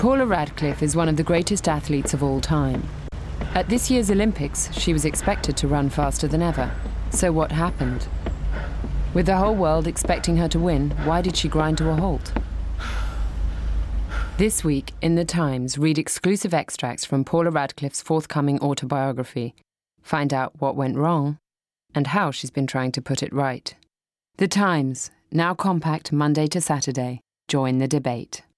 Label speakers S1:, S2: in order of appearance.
S1: Paula Radcliffe is one of the greatest athletes of all time. At this year's Olympics, she was expected to run faster than ever. So what happened? With the whole world expecting her to win, why did she grind to a halt? This week, in The Times, read exclusive extracts from Paula Radcliffe's forthcoming autobiography. Find out what went wrong and how she's been trying to put it right. The Times, now compact Monday to Saturday. Join the debate.